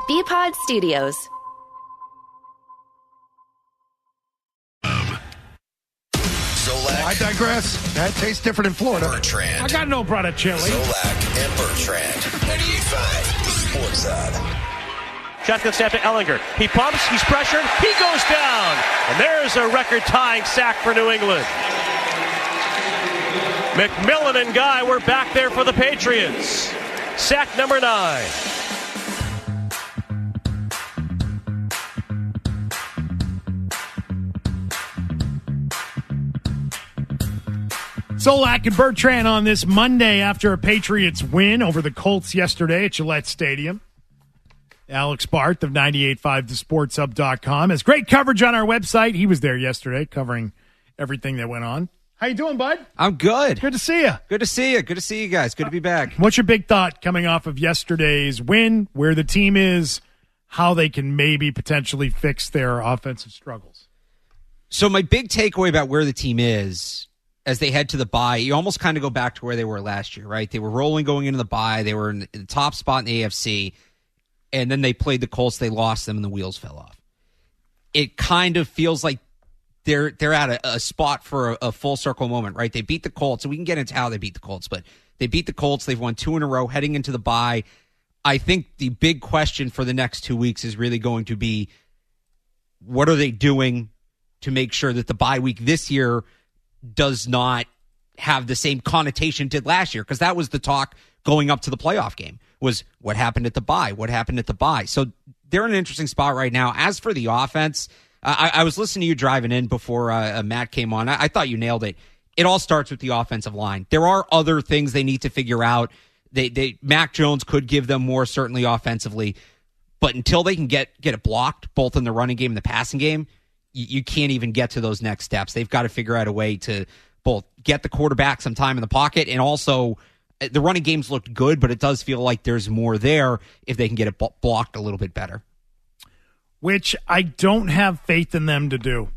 BPod Studios. I digress. That tastes different in Florida. Bertrand. I got no brother chili. Zolak and Bertrand. 98.5 Sports Hub. Shotgun snap to Ellinger. He pumps. He's pressured. He goes down. And there's a record-tying sack for New England. McMillan and Guy were back there for the Patriots. Sack number 9. Zolak and Bertrand on this Monday after a Patriots win over the Colts yesterday at Gillette Stadium. Alex Barth of 98.5thesportshub.com has great coverage on our website. He was there yesterday covering everything that went on. How you doing, bud? I'm good. Good to see you. Good to see you. Good to see you guys. Good to be back. What's your big thought coming off of yesterday's win, where the team is, how they can maybe potentially fix their offensive struggles? So my big takeaway about where the team is as they head to the bye, you almost kind of go back to where they were last year, right? They were rolling going into the bye. They were in the top spot in the AFC, and then they played the Colts. They lost them, and the wheels fell off. It kind of feels like they're at a spot for a full circle moment, right? They beat the Colts, and we can get into how they beat the Colts, but they beat the Colts. They've won 2 in a row heading into the bye. I think the big question for the next 2 weeks is really going to be, what are they doing to make sure that the bye week this year does not have the same connotation it did last year? Because that was the talk going up to the playoff game, was what happened at the bye? What happened at the bye? So they're in an interesting spot right now. As for the offense, I was listening to you driving in before Matt came on. I thought you nailed it. It all starts with the offensive line. There are other things they need to figure out. Mac Jones could give them more, certainly offensively, but until they can get it blocked, both in the running game and the passing game, you can't even get to those next steps. They've got to figure out a way to both get the quarterback some time in the pocket, and also the running games looked good, but it does feel like there's more there if they can get it blocked a little bit better. Which I don't have faith in them to do.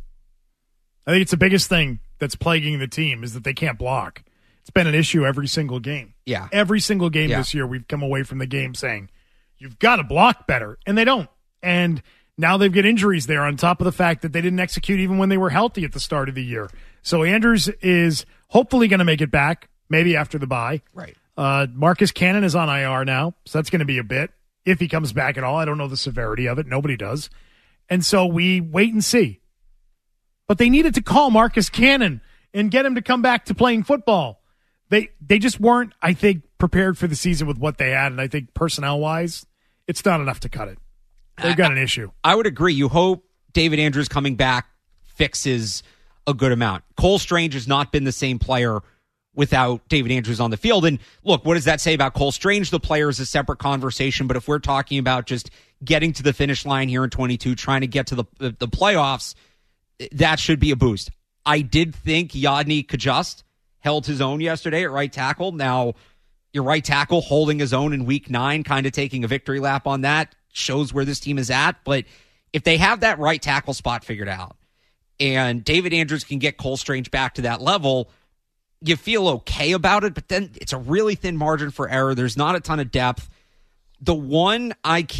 I think it's the biggest thing that's plaguing the team is that they can't block. It's been an issue every single game. Yeah. Every single game this year, we've come away from the game saying, you've got to block better, and they don't. And now they've got injuries there on top of the fact that they didn't execute even when they were healthy at the start of the year. So Andrews is hopefully going to make it back, maybe after the bye. Right. Marcus Cannon is on IR now, so that's going to be a bit. If he comes back at all, I don't know the severity of it. Nobody does. And so we wait and see. But they needed to call Marcus Cannon and get him to come back to playing football. They just weren't, I think, prepared for the season with what they had, and I think personnel-wise, it's not enough to cut it. They've got an issue. I would agree. You hope David Andrews coming back fixes a good amount. Cole Strange has not been the same player without David Andrews on the field. And look, what does that say about Cole Strange? The player is a separate conversation, but if we're talking about just getting to the finish line here in 22, trying to get to the playoffs, that should be a boost. I did think Yadni Kajust held his own yesterday at right tackle. Now, your right tackle holding his own in week 9, kind of taking a victory lap on that, shows where this team is at. But if they have that right tackle spot figured out and David Andrews can get Cole Strange back to that level, you feel okay about it, but then it's a really thin margin for error. There's not a ton of depth. The one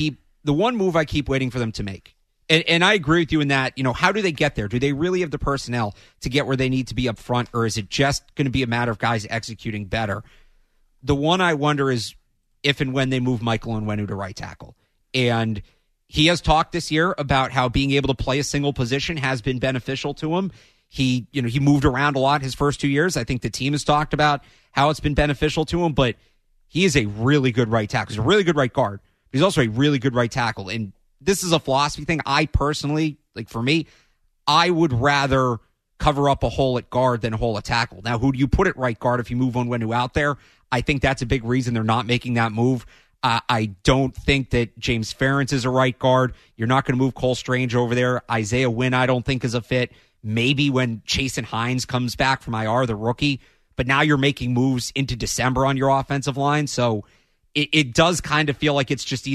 move I keep waiting for them to make, and I agree with you in that, how do they get there? Do they really have the personnel to get where they need to be up front, or is it just going to be a matter of guys executing better? The one I wonder is if and when they move Michael Onwenu to right tackle. And he has talked this year about how being able to play a single position has been beneficial to him. He moved around a lot his first 2 years. I think the team has talked about how it's been beneficial to him, but he is a really good right tackle. He's a really good right guard. He's also a really good right tackle. And this is a philosophy thing. I personally, for me, I would rather cover up a hole at guard than a hole at tackle. Now, who do you put at right guard if you move Onwenu out there? I think that's a big reason they're not making that move. I don't think that James Ferentz is a right guard. You're not going to move Cole Strange over there. Isaiah Wynn, I don't think, is a fit. Maybe when Chasen Hines comes back from IR, the rookie. But now you're making moves into December on your offensive line. So it does kind of feel like it's just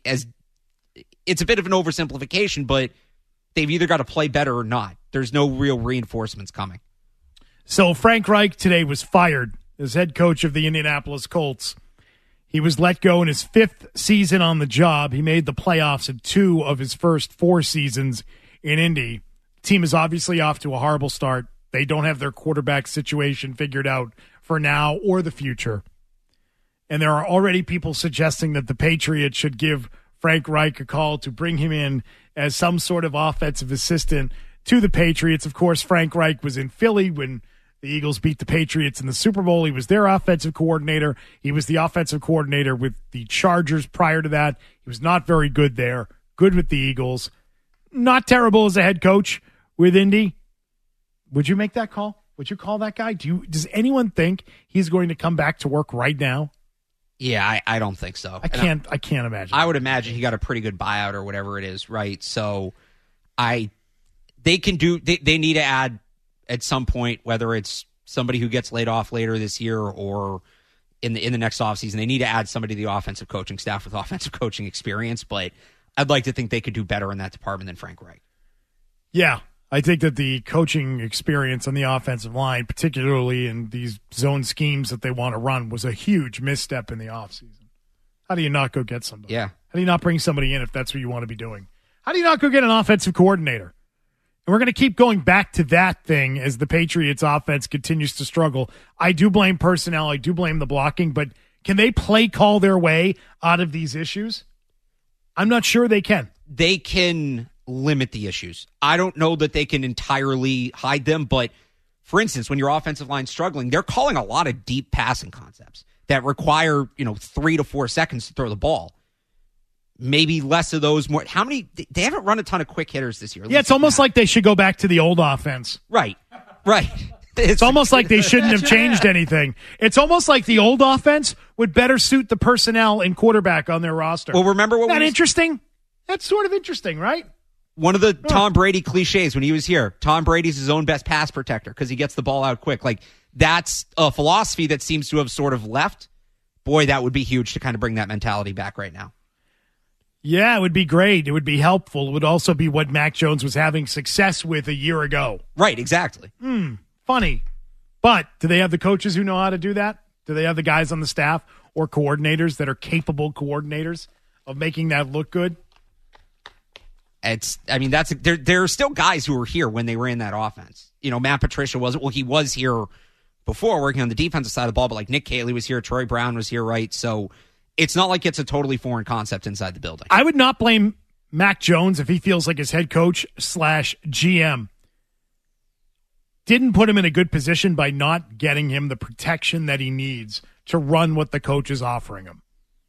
it's a bit of an oversimplification, but they've either got to play better or not. There's no real reinforcements coming. So Frank Reich today was fired as head coach of the Indianapolis Colts. He was let go in his 5th season on the job. He made the playoffs in 2 of his first 4 seasons in Indy. Team is obviously off to a horrible start. They don't have their quarterback situation figured out for now or the future. And there are already people suggesting that the Patriots should give Frank Reich a call to bring him in as some sort of offensive assistant to the Patriots. Of course, Frank Reich was in Philly when the Eagles beat the Patriots in the Super Bowl. He was their offensive coordinator. He was the offensive coordinator with the Chargers prior to that. He was not very good there. Good with the Eagles. Not terrible as a head coach with Indy. Would you make that call? Would you call that guy? Does anyone think he's going to come back to work right now? Yeah, I don't think so. I can't imagine. I would imagine he got a pretty good buyout or whatever it is, right? So they need to add at some point, whether it's somebody who gets laid off later this year or in the next offseason, they need to add somebody to the offensive coaching staff with offensive coaching experience. But I'd like to think they could do better in that department than Frank Reich. Yeah, I think that the coaching experience on the offensive line, particularly in these zone schemes that they want to run, was a huge misstep in the offseason. How do you not go get somebody? Yeah. How do you not bring somebody in if that's what you want to be doing? How do you not go get an offensive coordinator? And we're going to keep going back to that thing as the Patriots offense continues to struggle. I do blame personnel. I do blame the blocking, but can they play call their way out of these issues? I'm not sure they can. They can limit the issues. I don't know that they can entirely hide them, but for instance, when your offensive line's struggling, they're calling a lot of deep passing concepts that require, 3 to 4 seconds to throw the ball. Maybe less of those, more. How many? They haven't run a ton of quick hitters this year. Yeah, it's almost like they should go back to the old offense. Right. It's almost like they shouldn't have changed anything. It's almost like the old offense would better suit the personnel and quarterback on their roster. Well, remember what Isn't that interesting? That's sort of interesting, right? One of the Tom Brady cliches when he was here, Tom Brady's his own best pass protector because he gets the ball out quick. Like, that's a philosophy that seems to have sort of left. Boy, that would be huge to kind of bring that mentality back right now. Yeah, it would be great. It would be helpful. It would also be what Mac Jones was having success with a year ago. Right, exactly. Funny. But do they have the coaches who know how to do that? Do they have the guys on the staff or coordinators that are capable coordinators of making that look good? There are still guys who were here when they ran that offense. Matt Patricia he was here before working on the defensive side of the ball, but like Nick Caley was here, Troy Brown was here, right? So it's not like it's a totally foreign concept inside the building. I would not blame Mac Jones if he feels like his head coach / GM didn't put him in a good position by not getting him the protection that he needs to run what the coach is offering him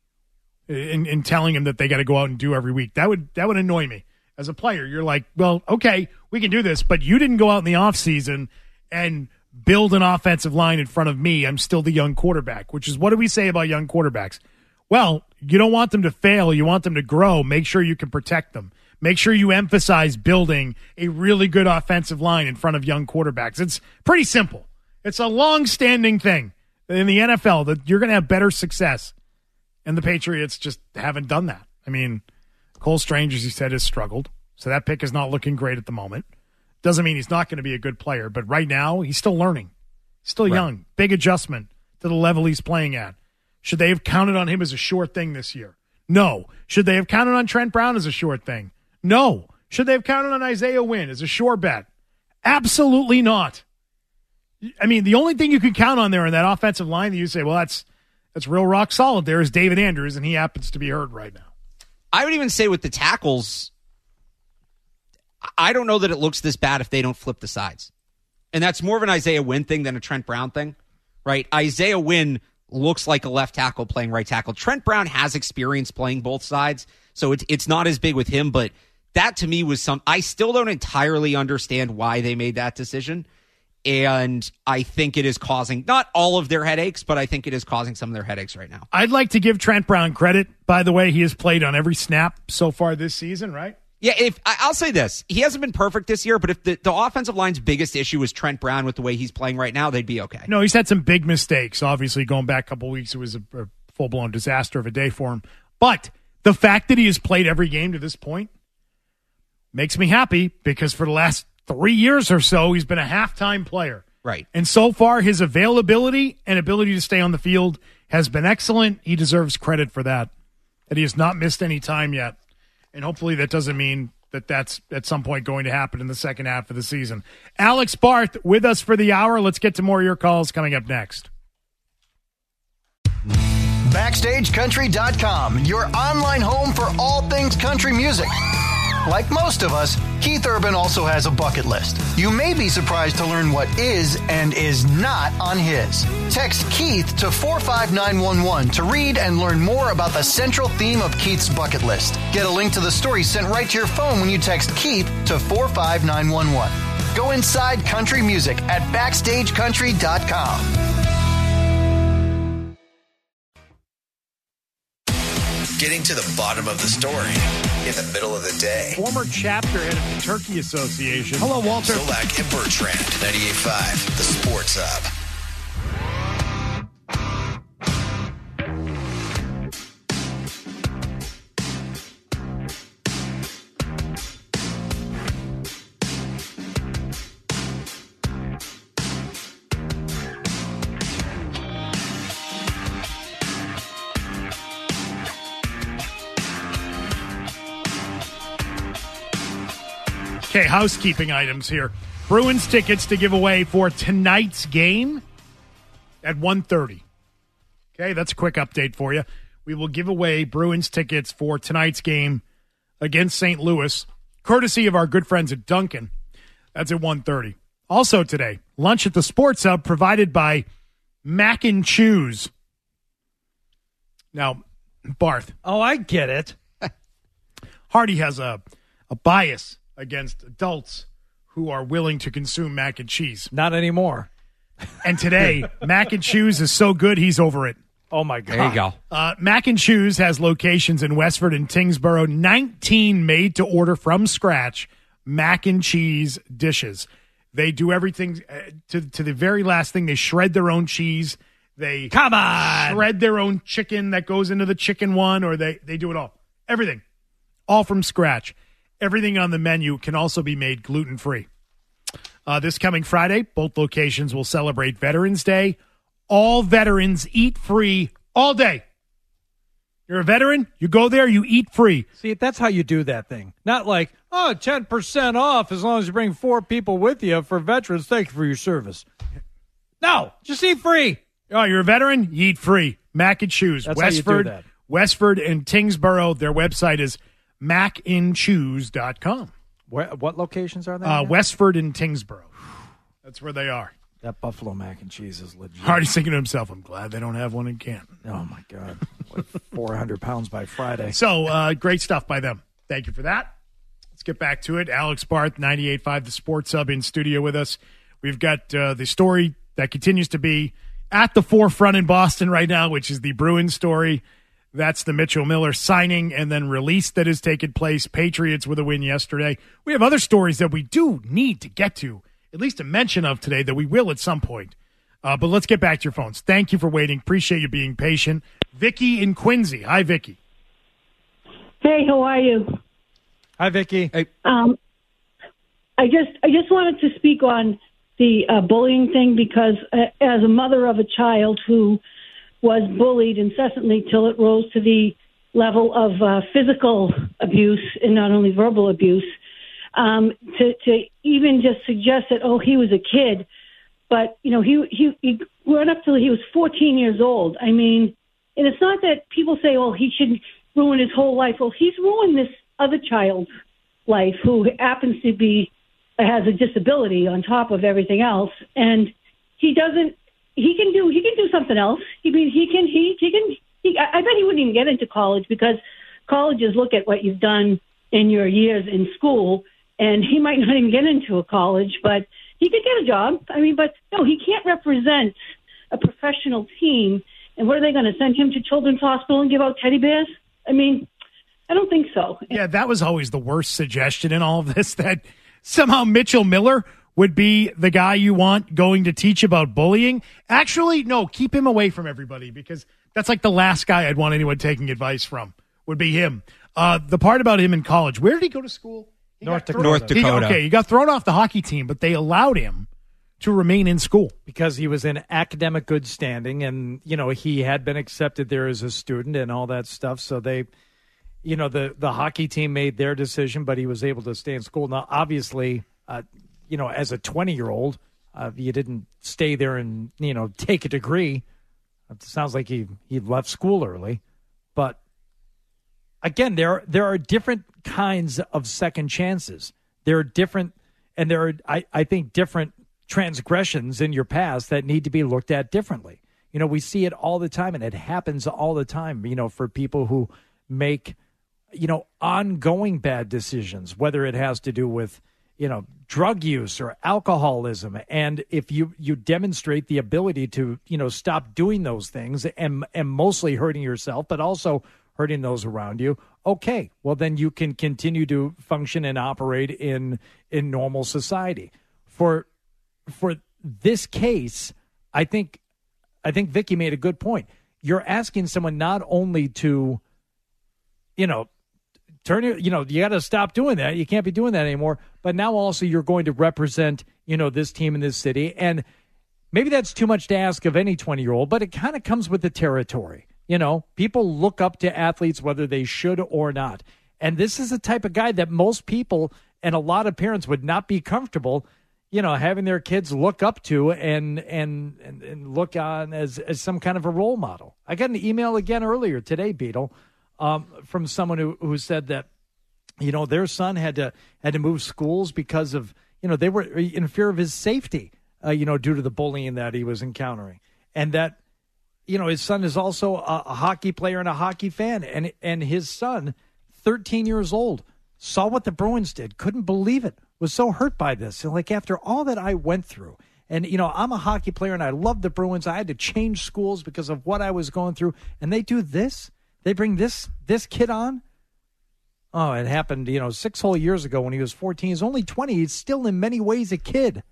and telling him that they got to go out and do every week. That would annoy me. As a player, you're like, well, okay, we can do this, but you didn't go out in the offseason and build an offensive line in front of me. I'm still the young quarterback, which is what do we say about young quarterbacks? Well, you don't want them to fail. You want them to grow. Make sure you can protect them. Make sure you emphasize building a really good offensive line in front of young quarterbacks. It's pretty simple. It's a long-standing thing in the NFL that you're going to have better success. And the Patriots just haven't done that. I mean, Cole Strange, as you said, has struggled. So that pick is not looking great at the moment. Doesn't mean he's not going to be a good player. But right now, he's still learning. Still young. Big adjustment to the level he's playing at. Should they have counted on him as a sure thing this year? No. Should they have counted on Trent Brown as a sure thing? No. Should they have counted on Isaiah Wynn as a sure bet? Absolutely not. I mean, the only thing you can count on there in that offensive line that you say, well, that's real rock solid there is David Andrews, and he happens to be hurt right now. I would even say with the tackles, I don't know that it looks this bad if they don't flip the sides. And that's more of an Isaiah Wynn thing than a Trent Brown thing, right? Isaiah Wynn looks like a left tackle playing right tackle. Trent Brown has experience playing both sides, so it's not as big with him, but that to me was I still don't entirely understand why they made that decision, and I think it is causing, not all of their headaches, but I think it is causing some of their headaches right now. I'd like to give Trent Brown credit, by the way. He has played on every snap so far this season, right? Yeah, I'll say this. He hasn't been perfect this year, but if the offensive line's biggest issue was Trent Brown with the way he's playing right now, they'd be okay. No, he's had some big mistakes. Obviously, going back a couple of weeks, it was a full-blown disaster of a day for him. But the fact that he has played every game to this point makes me happy because for the last 3 years or so, he's been a halftime player. Right. And so far, his availability and ability to stay on the field has been excellent. He deserves credit for that he has not missed any time yet. And hopefully that doesn't mean that that's at some point going to happen in the second half of the season. Alex Barth with us for the hour. Let's get to more of your calls coming up next. BackstageCountry.com, your online home for all things country music. Like most of us, Keith Urban also has a bucket list. You may be surprised to learn what is and is not on his. Text Keith to 45911 to read and learn more about the central theme of Keith's bucket list. Get a link to the story sent right to your phone when you text Keith to 45911. Go inside country music at BackstageCountry.com. Getting to the bottom of the story in the middle of the day. Former chapter head of the Turkey Association. Hello, Walter. Zolak and Bertrand, 98.5, the Sports Hub. Okay, housekeeping items here. Bruins tickets to give away for tonight's game at 1:30. Okay, that's a quick update for you. We will give away Bruins tickets for tonight's game against St. Louis, courtesy of our good friends at Duncan. That's at 1:30. Also today, lunch at the Sports Hub provided by Mac and Chews. Now, Barth. Oh, I get it. Hardy has a bias against adults who are willing to consume mac and cheese. Not anymore. And today, Mac and Chews is so good, he's over it. Oh, my God. There you go. Mac and Chews has locations in Westford and Tingsboro, 19 made-to-order from scratch mac and cheese dishes. They do everything to the very last thing. They shred their own cheese. They Come on! Shred their own chicken that goes into the chicken one, or they do it all. Everything. All from scratch. Everything on the menu can also be made gluten-free. This coming Friday, both locations will celebrate Veterans Day. All veterans eat free all day. You're a veteran, you go there, you eat free. See, that's how you do that thing. Not like, 10% off as long as you bring 4 people with you for veterans. Thank you for your service. No, just eat free. Oh, you're a veteran, you eat free. Mac and Chews. That's how you do that. Westford and Tingsboro. Their website is macandchews.com. What locations are they? Westford and Tingsboro. That's where they are. That Buffalo mac and cheese is legit. Hardy's thinking to himself, I'm glad they don't have one in Canton. Oh, my God. Like 400 pounds by Friday. So, great stuff by them. Thank you for that. Let's get back to it. Alex Barth, 98.5, the Sports Hub, in studio with us. We've got the story that continues to be at the forefront in Boston right now, which is the Bruins story. That's the Mitchell Miller signing and then release that has taken place. Patriots with a win yesterday. We have other stories that we do need to get to, at least a mention of today, that we will at some point. But let's get back to your phones. Thank you for waiting. Appreciate you being patient. Vicky in Quincy. Hi, Vicky. Hey, how are you? Hi, Vicky. Hey. I just wanted to speak on the bullying thing because as a mother of a child who was bullied incessantly till it rose to the level of physical abuse and not only verbal abuse, to even just suggest that, he was a kid, but, he went up till he was 14 years old. I mean, and it's not that people say, he should ruin his whole life. Well, he's ruined this other child's life who happens to has a disability on top of everything else. And he can do something else. I mean, I bet he wouldn't even get into college because colleges look at what you've done in your years in school, and he might not even get into a college, but he could get a job. I mean, but no, he can't represent a professional team. And what are they going to send him to Children's Hospital and give out teddy bears? I mean, I don't think so. Yeah, that was always the worst suggestion in all of this, that somehow Mitchell Miller would be the guy you want going to teach about bullying. Actually, no, keep him away from everybody because that's like the last guy I'd want anyone taking advice from would be him. The part about him in college, where did he go to school? North Dakota. He got thrown off the hockey team, but they allowed him to remain in school. Because he was in academic good standing and, he had been accepted there as a student and all that stuff. So they, the hockey team made their decision, but he was able to stay in school. Now, obviously, as a 20-year-old, you didn't stay there and, take a degree. It sounds like he left school early. But again, there are different kinds of second chances. There are different, and there are, I think, different transgressions in your past that need to be looked at differently. We see it all the time, and it happens all the time, for people who make, ongoing bad decisions, whether it has to do with, drug use or alcoholism. And if you demonstrate the ability to, stop doing those things and mostly hurting yourself, but also hurting those around you, okay, well, then you can continue to function and operate in normal society. For this case, I think Vicky made a good point. You're asking someone not only to, turn it, you got to stop doing that. You can't be doing that anymore. But now also you're going to represent, this team in this city. And maybe that's too much to ask of any 20-year-old, but it kind of comes with the territory. People look up to athletes whether they should or not. And this is the type of guy that most people and a lot of parents would not be comfortable, having their kids look up to and look on as some kind of a role model. I got an email again earlier today, Beetle, from someone who said that, their son had to move schools because of, they were in fear of his safety, due to the bullying that he was encountering. And that, his son is also a hockey player and a hockey fan. And his son, 13 years old, saw what the Bruins did, couldn't believe it, was so hurt by this. And after all that I went through, and, I'm a hockey player and I love the Bruins. I had to change schools because of what I was going through. And they do this? They bring this kid on? Oh, it happened, 6 whole years ago when he was 14. He's only 20. He's still in many ways a kid.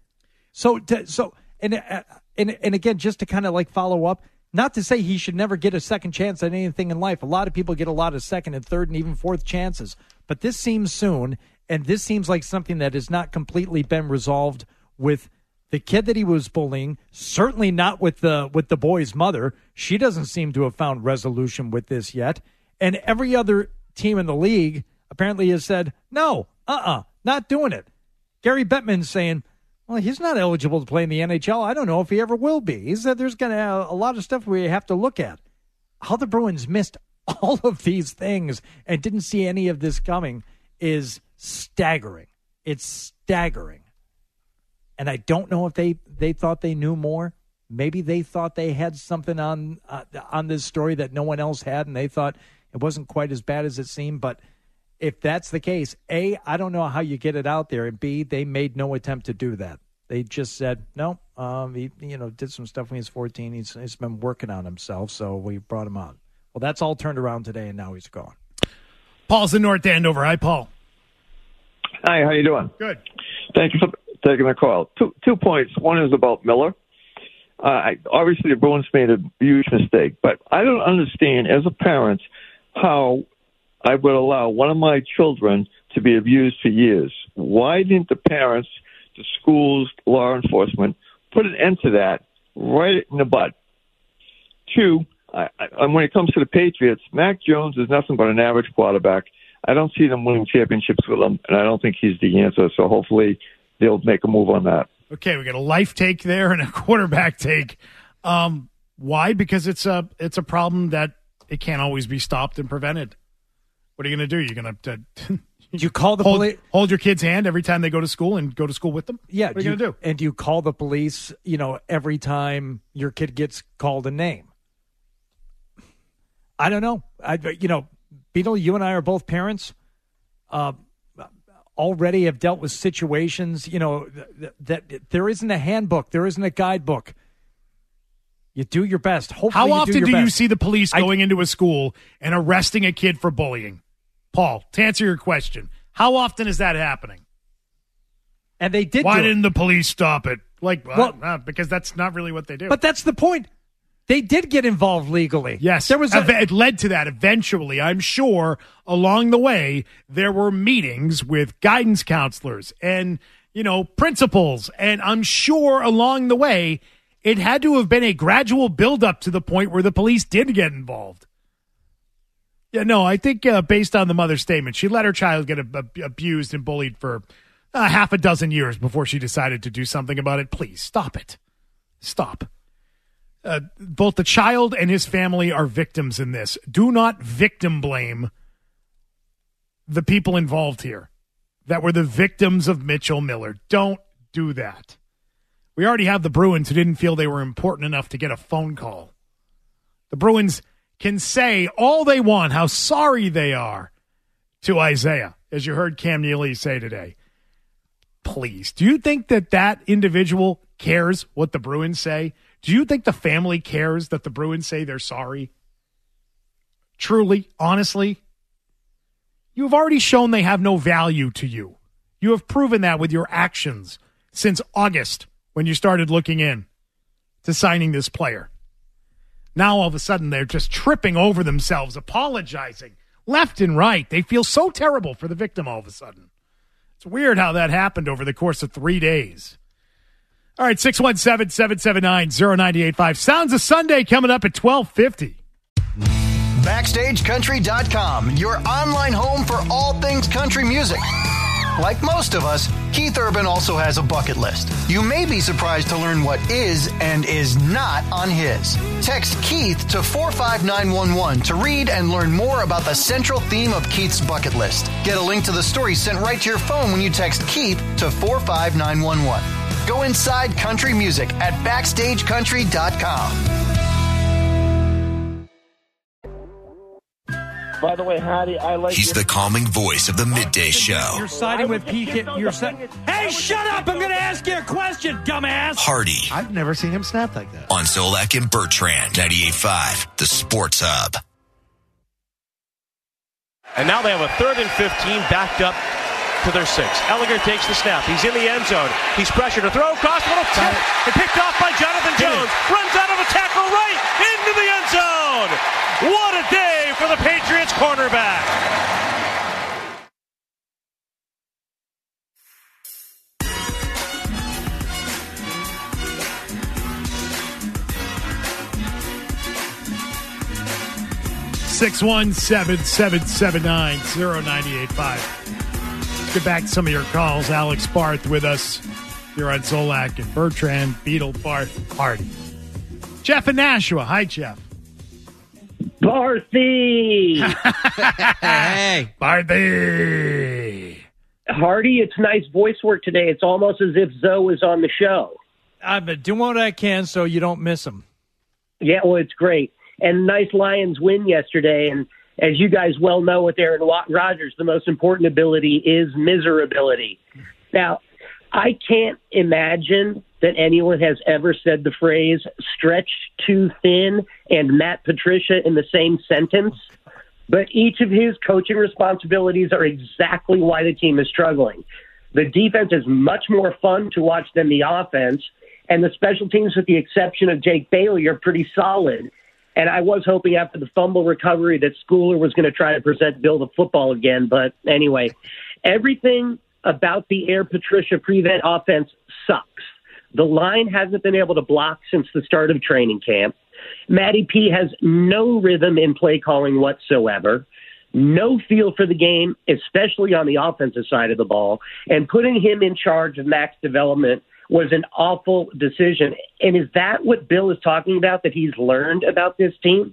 And again, just to kind of follow up, not to say he should never get a second chance at anything in life. A lot of people get a lot of second and third and even fourth chances. But this seems soon, and this seems like something that has not completely been resolved with the kid that he was bullying, certainly not with the boy's mother. She doesn't seem to have found resolution with this yet. And every other team in the league apparently has said, no, not doing it. Gary Bettman's saying, well, he's not eligible to play in the NHL. I don't know if he ever will be. He said there's going to a lot of stuff we have to look at. How the Bruins missed all of these things and didn't see any of this coming is staggering. It's staggering. And I don't know if they thought they knew more. Maybe they thought they had something on this story that no one else had, and they thought it wasn't quite as bad as it seemed. But if that's the case, A, I don't know how you get it out there, and B, they made no attempt to do that. They just said, no, he did some stuff when he was 14. He's been working on himself, so we brought him on. Well, that's all turned around today, and now he's gone. Paul's in North Andover. Hi, Paul. Hi, how you doing? Good. Thank you for taking the call. Two points. One is about Miller. Obviously, the Bruins made a huge mistake, but I don't understand, as a parent, how I would allow one of my children to be abused for years. Why didn't the parents, the schools, law enforcement, put an end to that right in the butt? Two, when it comes to the Patriots, Mac Jones is nothing but an average quarterback. I don't see them winning championships with him, and I don't think he's the answer, so hopefully they'll make a move on that. Okay, we got a life take there and a quarterback take. Why? Because it's a problem that it can't always be stopped and prevented. What are you going to do? You're going to do you call the police? Hold your kid's hand every time they go to school and go to school with them? Yeah. What are you going to do? And do you call the police, every time your kid gets called a name? I don't know. Beetle, you and I are both parents. Already have dealt with situations, that there isn't a handbook. There isn't a guidebook. You do your best. Hopefully How often do you see the police going into a school and arresting a kid for bullying? Paul, to answer your question, how often is that happening? And they did. Why didn't the police stop it? Because that's not really what they do. But that's the point. They did get involved legally. Yes. It led to that eventually. I'm sure along the way there were meetings with guidance counselors and principles. And I'm sure along the way, it had to have been a gradual buildup to the point where the police did get involved. Yeah, no, I think based on the mother's statement, she let her child get abused and bullied for half a dozen years before she decided to do something about it. Please, stop it. Stop. Both the child and his family are victims in this. Do not victim blame the people involved here that were the victims of Mitchell Miller. Don't do that. We already have the Bruins who didn't feel they were important enough to get a phone call. The Bruins can say all they want, how sorry they are to Isaiah, as you heard Cam Neely say today. Please, do you think that individual cares what the Bruins say? Do you think the family cares that the Bruins say they're sorry? Truly, honestly? You have already shown they have no value to you. You have proven that with your actions since August when you started looking in to signing this player. Now all of a sudden they're just tripping over themselves, apologizing left and right. They feel so terrible for the victim all of a sudden. It's weird how that happened over the course of 3 days. All right, 617-779-0985. Sounds of Sunday coming up at 12:50. BackstageCountry.com, your online home for all things country music. Like most of us, Keith Urban also has a bucket list. You may be surprised to learn what is and is not on his. Text Keith to 45911 to read and learn more about the central theme of Keith's bucket list. Get a link to the story sent right to your phone when you text Keith to 45911. Go inside country music at BackstageCountry.com. By the way, Hattie, I like He's the calming voice of the midday show. You're siding with PK. Hey, shut up! I'm going to ask you a question, dumbass. Hardy. I've never seen him snap like that. On Zolak and Bertrand, 98.5, the Sports Hub. And now they have a 3rd and 15 backed up to their 6. Ellinger takes the snap. He's in the end zone. He's pressured to throw across. Little tip. And picked off by Jonathan Jones. Runs out of a tackle right into the end zone. What a day for the Patriots cornerback. Six 617-779-0985. Let's get back to some of your calls. Alex Barth with us here on Zolak and Bertrand, Beetle, Barth, Hardy. Jeff in Nashua. Hi, Jeff. Barthy! Hey. Barthy! Hardy, it's nice voice work today. It's almost as if Zoe is on the show. I've been doing what I can so you don't miss him. Yeah, well, it's great. And nice Lions win yesterday. And as you guys well know with Aaron Rodgers, the most important ability is miserability. Now, I can't imagine that anyone has ever said the phrase stretched too thin and Matt Patricia in the same sentence, but each of his coaching responsibilities are exactly why the team is struggling. The defense is much more fun to watch than the offense, and the special teams, with the exception of Jake Bailey, are pretty solid. And I was hoping after the fumble recovery that Schooler was going to try to present Bill the football again, but anyway, everything about the Air Patricia prevent offense sucks. The line hasn't been able to block since the start of training camp. Matty P has no rhythm in play calling whatsoever, no feel for the game, especially on the offensive side of the ball, and putting him in charge of Mac's development was an awful decision. And is that what Bill is talking about, that he's learned about this team?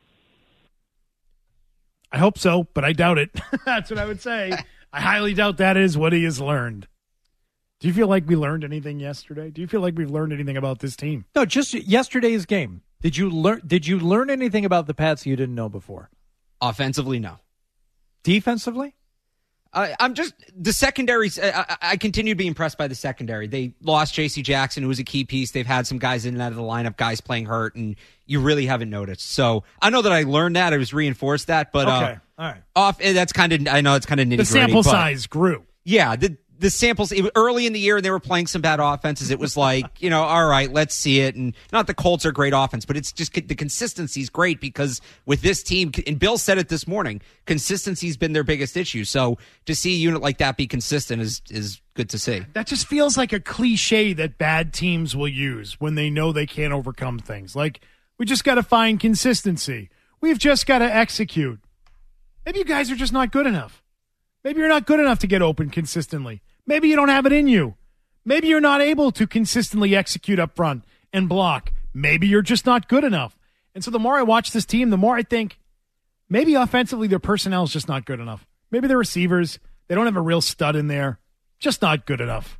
I hope so, but I doubt it. That's what I would say. I highly doubt that is what he has learned. Do you feel like we learned anything yesterday? Do you feel like we've learned anything about this team? No, just yesterday's game. Did you learn anything about the Pats you didn't know before? Offensively, no. Defensively? I'm just the secondary. I continue to be impressed by the secondary. They lost J.C. Jackson, who was a key piece. They've had some guys in and out of the lineup, guys playing hurt, and you really haven't noticed. So I know that I learned that. I was reinforced that, but okay, all right. That's kind of. I know it's kind of nitty-gritty. The sample size grew. Yeah, the samples early in the year, and they were playing some bad offenses. It was like, all right, let's see it. And not the Colts are great offense, but it's just the consistency is great because with this team, and Bill said it this morning, consistency's been their biggest issue. So to see a unit like that be consistent is good to see. That just feels like a cliche that bad teams will use when they know they can't overcome things. Like, we just got to find consistency. We've just got to execute. Maybe you guys are just not good enough. Maybe you're not good enough to get open consistently. Maybe you don't have it in you. Maybe you're not able to consistently execute up front and block. Maybe you're just not good enough. And so the more I watch this team, the more I think maybe offensively their personnel is just not good enough. Maybe their receivers, they don't have a real stud in there. Just not good enough.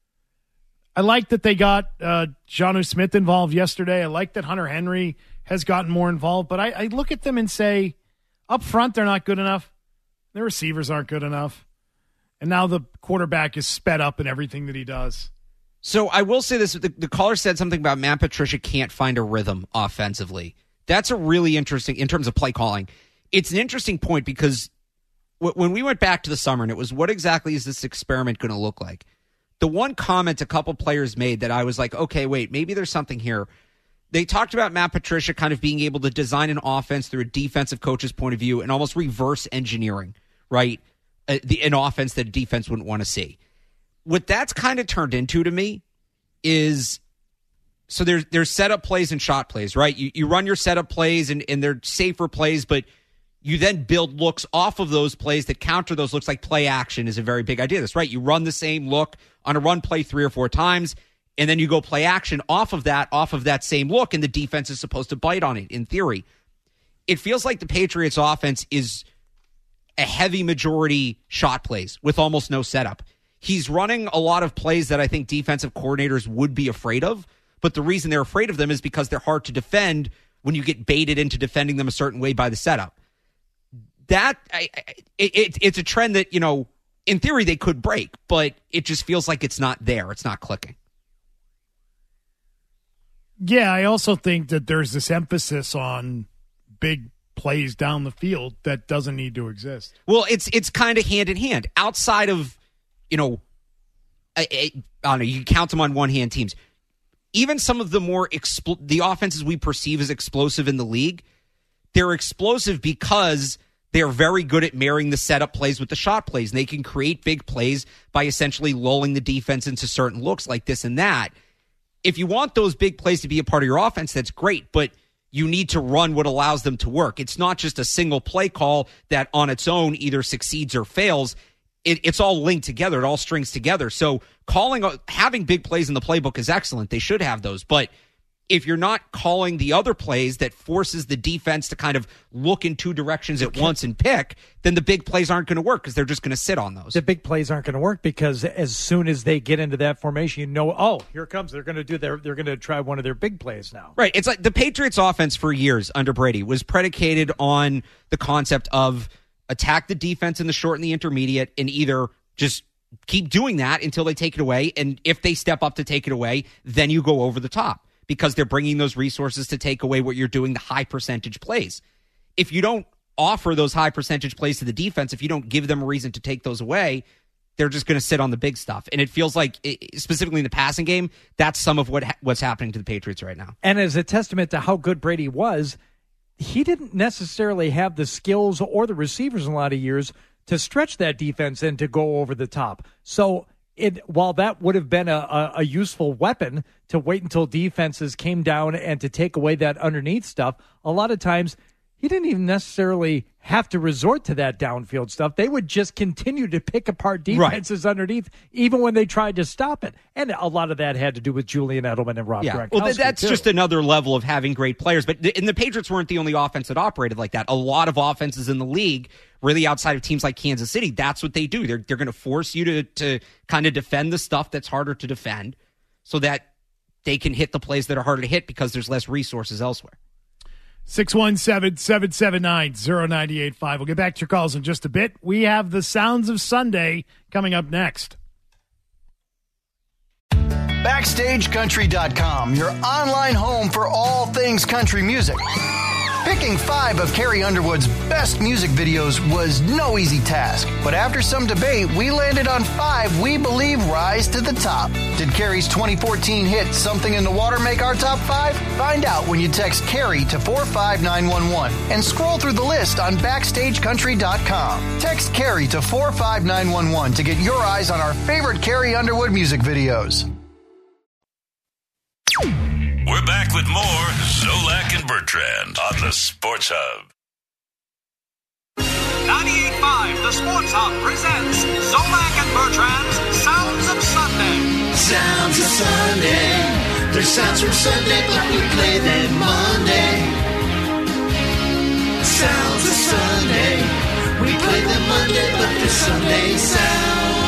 I like that they got Jonnu Smith involved yesterday. I like that Hunter Henry has gotten more involved. But I look at them and say, up front, they're not good enough. Their receivers aren't good enough. And now the quarterback is sped up in everything that he does. So I will say this. The caller said something about Matt Patricia can't find a rhythm offensively. That's a really interesting, in terms of play calling. It's an interesting point because when we went back to the summer and it was, what exactly is this experiment going to look like? The one comment a couple players made that I was like, okay, wait, maybe there's something here. They talked about Matt Patricia kind of being able to design an offense through a defensive coach's point of view and almost reverse engineering, right? An offense that a defense wouldn't want to see. What that's kind of turned into to me is, so there's setup plays and shot plays, right? You run your setup plays and they're safer plays, but you then build looks off of those plays that counter those looks. Like play action is a very big idea. That's right. You run the same look on a run play 3 or 4 times, and then you go play action off of that same look, and the defense is supposed to bite on it, in theory. It feels like the Patriots' offense is a heavy majority shot plays with almost no setup. He's running a lot of plays that I think defensive coordinators would be afraid of, but the reason they're afraid of them is because they're hard to defend when you get baited into defending them a certain way by the setup. It's a trend that, in theory they could break, but it just feels like it's not there. It's not clicking. Yeah, I also think that there's this emphasis on big plays down the field that doesn't need to exist. Well, it's kind of hand in hand. Outside of, I don't know, you can count them on one hand teams. Even some of the more the offenses we perceive as explosive in the league, they're explosive because they're very good at marrying the setup plays with the shot plays. And they can create big plays by essentially lulling the defense into certain looks like this and that. If you want those big plays to be a part of your offense, that's great, but you need to run what allows them to work. It's not just a single play call that on its own either succeeds or fails. It's all linked together. It all strings together. So having big plays in the playbook is excellent. They should have those. But if you're not calling the other plays that forces the defense to kind of look in 2 directions at once and pick, then the big plays aren't going to work because they're just going to sit on those. The big plays aren't going to work because as soon as they get into that formation, here it comes. They're going to try one of their big plays now. Right. It's like the Patriots offense for years under Brady was predicated on the concept of attack the defense in the short and the intermediate and either just keep doing that until they take it away. And if they step up to take it away, then you go over the top, because they're bringing those resources to take away what you're doing, the high percentage plays. If you don't offer those high percentage plays to the defense, if you don't give them a reason to take those away, they're just going to sit on the big stuff. And it feels like, specifically in the passing game, that's some of what's happening to the Patriots right now. And as a testament to how good Brady was, he didn't necessarily have the skills or the receivers in a lot of years to stretch that defense and to go over the top. So while that would have been a useful weapon to wait until defenses came down and to take away that underneath stuff, a lot of times he didn't even necessarily have to resort to that downfield stuff. They would just continue to pick apart defenses underneath, even when they tried to stop it. And a lot of that had to do with Julian Edelman and Rob Gronkowski. Well, that's just another level of having great players. But the Patriots weren't the only offense that operated like that. A lot of offenses in the league, really outside of teams like Kansas City, that's what they do. They're going to force you to kind of defend the stuff that's harder to defend so that they can hit the plays that are harder to hit because there's less resources elsewhere. 617-779-0985. We'll get back to your calls in just a bit. We have the Sounds of Sunday coming up next. BackstageCountry.com, your online home for all things country music. Picking 5 of Carrie Underwood's best music videos was no easy task, but after some debate, we landed on 5 we believe rise to the top. Did Carrie's 2014 hit Something in the Water make our top 5? Find out when you text Carrie to 45911 and scroll through the list on BackstageCountry.com. Text Carrie to 45911 to get your eyes on our favorite Carrie Underwood music videos. We're back with more Zolak and Bertrand on the Sports Hub. 98.5, the Sports Hub presents Zolak and Bertrand's Sounds of Sunday. Sounds of Sunday. They're sounds from Sunday, but we play them Monday. Sounds of Sunday. We play them Monday, but they're Sunday sounds.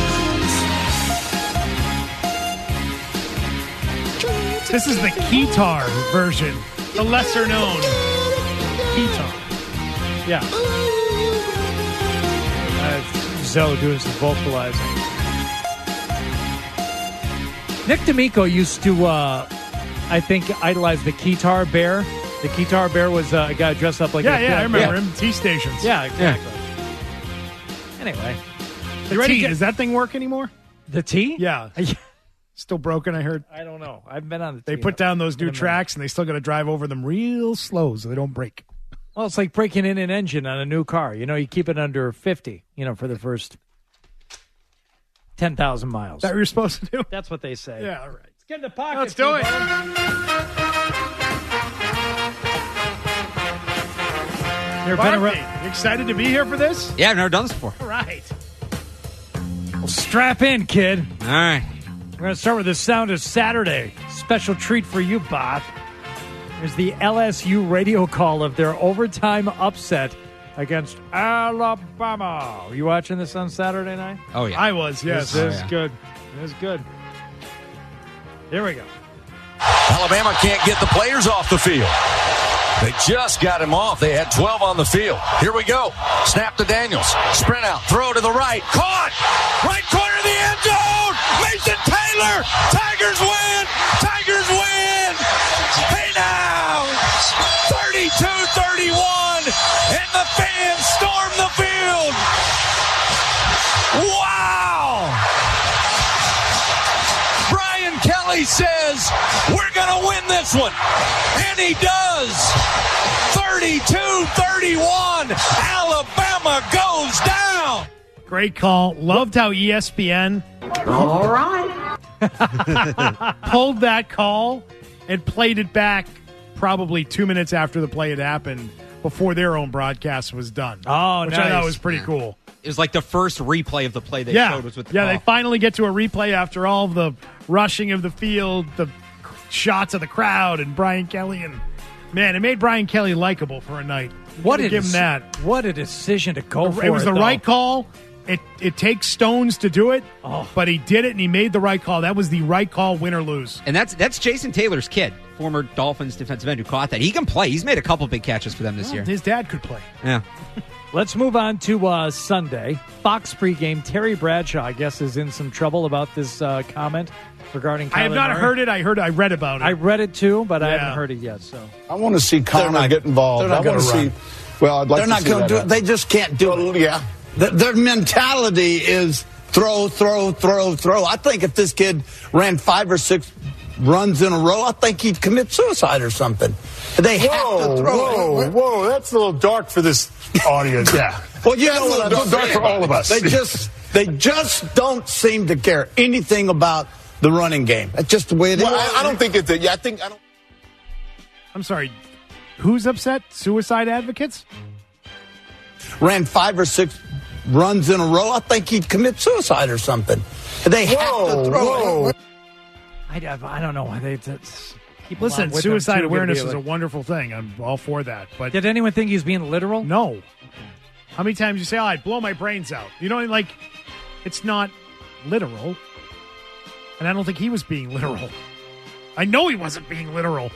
This is the Keytar version, the lesser known Keytar. Yeah. Zoe doing some vocalizing. Nick D'Amico used to, I think, idolize the Keytar Bear. The Keytar Bear was a guy dressed up like a I remember him. T-stations. Yeah, exactly. Anyway. The T, does that thing work anymore? The T? Yeah. Still broken, I heard. I don't know. I've been on the T. They put down those new tracks, and they still got to drive over them real slow so they don't break. Well, it's like breaking in an engine on a new car. You know, you keep it under 50, for the first 10,000 miles. Is that what you're supposed to do? That's what they say. Yeah, all right. Let's get in the pocket. Let's do it. You excited to be here for this? Yeah, I've never done this before. All right. Well, strap in, kid. All right. We're going to start with the sound of Saturday. Special treat for you, Bob. There's the LSU radio call of their overtime upset against Alabama. Were you watching this on Saturday night? Oh, yeah. I was, yes. This is good. It was good. Here we go. Alabama can't get the players off the field. They just got him off. They had 12 on the field. Here we go. Snap to Daniels. Sprint out. Throw to the right. Caught. Right corner of the end zone. Mason Taylor. Tigers win. Tigers win. Hey now. 32-31. And the fans storm the field. Wow. Brian Kelly says, we're going to win this one. And he does. 32-31. Alabama goes down. Great call. Loved how ESPN All right. pulled that call and played it back probably 2 minutes after the play had happened before their own broadcast was done. Oh, which nice. I thought was pretty cool. It was like the first replay of the play they showed was with the call. they finally get to a replay after all of the rushing of the field, the shots of the crowd, and Brian Kelly. And, man, it made Brian Kelly likable for a night. Give him that. What a decision to go for. It was the right call. It takes stones to do it, but he did it, and he made the right call. That was the right call, win or lose. And that's Jason Taylor's kid, former Dolphins defensive end who caught that. He can play. He's made a couple big catches for them this year. His dad could play. Yeah. Let's move on to Sunday. Fox pregame. Terry Bradshaw, I guess, is in some trouble about this comment regarding Kyler I have not Murray. heard it. I read about it. I read it too, but I haven't heard it yet. So I want to see Connor get involved. They're not I want to gonna see. Well, I'd like They're to not see going to that do it. They just can't do it. Yeah. Their mentality is throw. I think if this kid ran 5 or 6 runs in a row, I think he'd commit suicide or something. They have to throw it. Whoa, that's a little dark for this audience. Yeah. Well, you know what I'm dark saying. for all of us. They just don't seem to care anything about the running game. That's just the way it is. I don't think it's. Yeah, I don't. I'm sorry. Who's upset? Suicide advocates? Ran 5 or 6 runs in a row, I think he'd commit suicide or something. They have to throw it. I don't know why they keep Listen, along with suicide them, too. awareness Gonna is be a wonderful thing. I'm all for that. But did anyone think he was being literal? No. How many times you say, I'd blow my brains out? You know, like, it's not literal. And I don't think he was being literal. I know he wasn't being literal.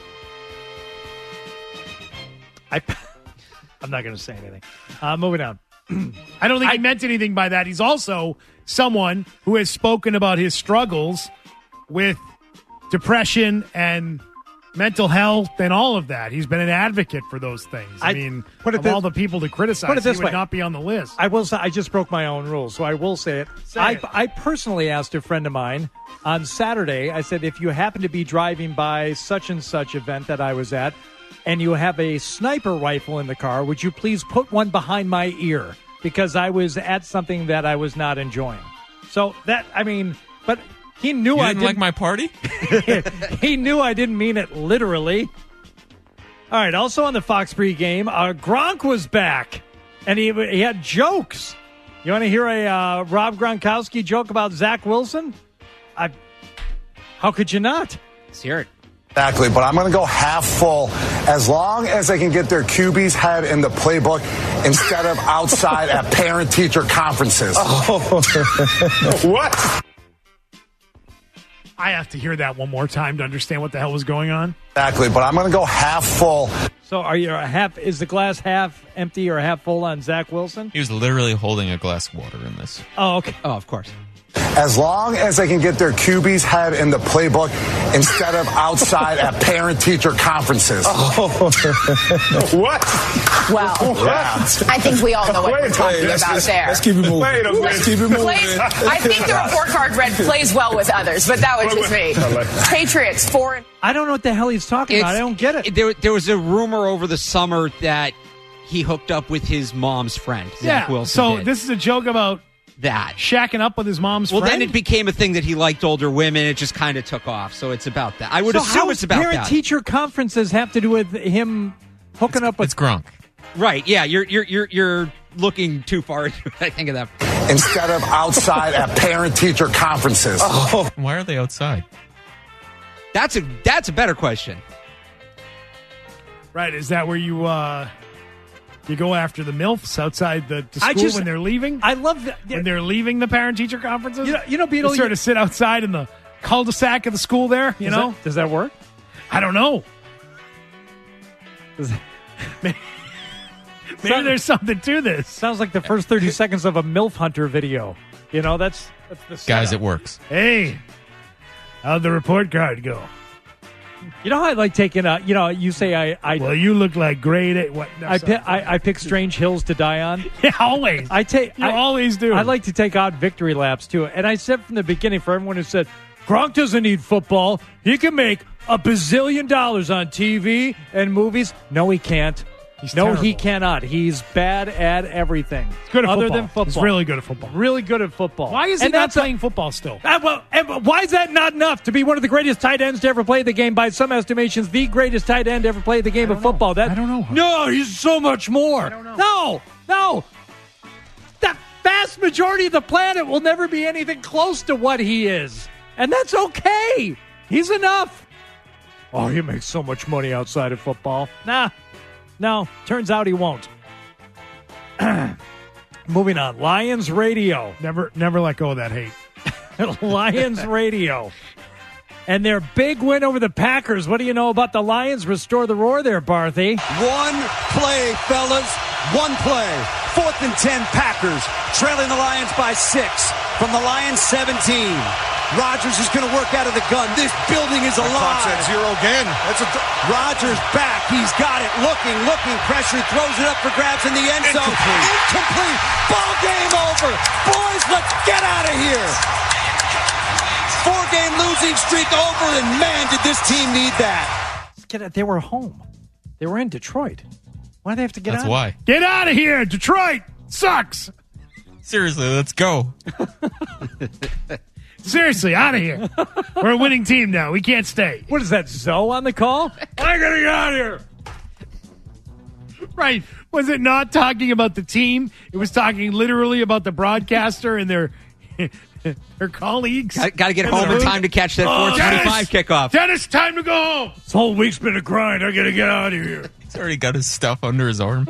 I'm not going to say anything. Moving on. I don't think he meant anything by that. He's also someone who has spoken about his struggles with depression and mental health and all of that. He's been an advocate for those things. I mean, of all the people to criticize, he would not be on the list. I will say, I just broke my own rules, so I will say it. I personally asked a friend of mine on Saturday, I said, if you happen to be driving by such and such event that I was at, and you have a sniper rifle in the car, would you please put one behind my ear? Because I was at something that I was not enjoying. So but he knew I didn't like my party? He knew I didn't mean it literally. All right, also on the Fox pregame, Gronk was back, and he had jokes. You want to hear a Rob Gronkowski joke about Zach Wilson? How could you not? Let's hear it. Exactly, but I'm going to go half full as long as they can get their QB's head in the playbook instead of outside at parent-teacher conferences. What? I have to hear that one more time to understand what the hell was going on. Exactly, but I'm going to go half full. So are you is the glass half empty or half full on Zach Wilson? He was literally holding a glass of water in this. Oh, okay. Oh, of course. As long as they can get their QB's head in the playbook instead of outside at parent-teacher conferences. What? Well, I think we all know what we're talking about there. Let's keep it moving. Let's keep it moving. I think the report card read plays well with others, but that was just me. Patriots 4. I don't know what the hell he's talking about. I don't get it. There was a rumor over the summer that he hooked up with his mom's friend, Zach Wilson. So did. this is a joke about that shacking up with his mom's friend? Well, then it became a thing that he liked older women. It just kind of took off. So it's about that. I would assume it's about that. Parent-teacher conferences have to do with him hooking up with... It's Gronk. Right, yeah. You're looking too far into it, I think of that. Instead of outside at parent-teacher conferences. Why are they outside? That's a better question. Right, is that where you go after the MILFs outside the school when they're leaving? I love that. When they're leaving the parent-teacher conferences? You know, Beetle... They sort of sit outside in the cul-de-sac of the school there, you know? Does that work? I don't know. Maybe there's something to this. Sounds like the first 30 seconds of a MILF Hunter video. You know, that's the setup. Guys, it works. Hey, how'd the report card go? You know how I like taking you say I well, you look like grade 8. What? No, I pick strange hills to die on. Yeah, always. You always do. I like to take odd victory laps too. And I said from the beginning for everyone who said Gronk doesn't need football. He can make $1 bazillion on TV and movies. No, he can't. He cannot. He's bad at everything. He's good at other football. than football. He's really good at football. Really good at football. Why is he not playing football still? Why is that not enough to be one of the greatest tight ends to ever play the game? By some estimations, the greatest tight end to ever play the game of football. I don't know. No, he's so much more. I don't know. No. The vast majority of the planet will never be anything close to what he is. And that's okay. He's enough. Oh, he makes so much money outside of football. Nah. No, turns out he won't. Moving on. Lions Radio. Never let go of that hate. Lions Radio. And their big win over the Packers. What do you know about the Lions? Restore the roar there, Barthy. One play, fellas. One play. 4th and 10 Packers. Trailing the Lions by 6. From the Lions 17. Rodgers is going to work out of the gun. This building is alive. Clock's at 0 again. Rodgers back. He's got it. Looking. Pressure. Throws it up for grabs in the end zone. Incomplete. Ball game over. Boys, let's get out of here. 4-game losing streak over, and man, did this team need that. They were home. They were in Detroit. Why do they have to get out? That's why. Get out of here. Detroit sucks. Seriously, let's go. Seriously, out of here. We're a winning team now. We can't stay. What is that, Zoe on the call? I gotta get out of here. Right. Was it not talking about the team? It was talking literally about the broadcaster and their colleagues. Got to get home in time to catch that 4:25 kickoff. Dennis, time to go home. This whole week's been a grind. I got to get out of here. He's already got his stuff under his arm.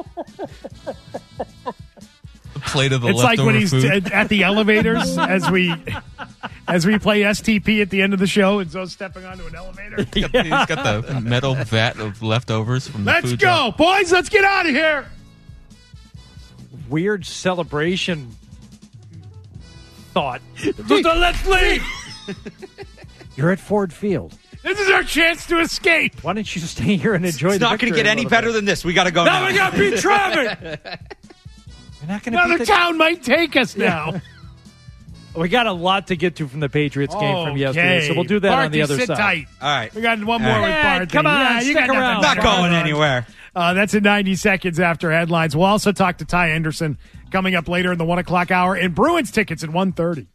Plate of the it's like when he's food. at the elevators as we play STP at the end of the show, and Zoe's stepping onto an elevator. He's got the metal vat of leftovers from the Let's food go, job. boys. Let's get out of here. Weird celebration thought. Let's leave. You're at Ford Field. This is our chance to escape. Why don't you stay here and enjoy It's not going to get any better than this. We got to go now. No, we got to beat Trevor. We're not going to Another town might take us now. We got a lot to get to from the Patriots game from yesterday, so we'll do that Barty, on the other sit side. tight. All right. We got one more with Barty. Come on, yeah, you stick got around. Not going anywhere. That's in 90 seconds after headlines. We'll also talk to Ty Anderson coming up later in the 1 o'clock hour, and Bruins tickets at 1:30.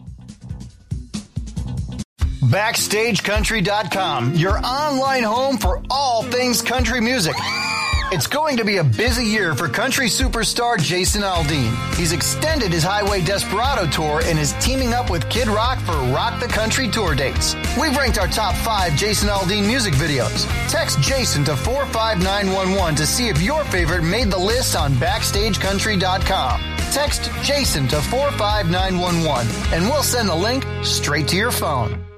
BackstageCountry.com, your online home for all things country music. It's going to be a busy year for country superstar Jason Aldean. He's extended his Highway Desperado tour and is teaming up with Kid Rock for Rock the Country tour dates. We've ranked our top 5 Jason Aldean music videos. Text Jason to 45911 to see if your favorite made the list on BackstageCountry.com. Text Jason to 45911 and we'll send the link straight to your phone.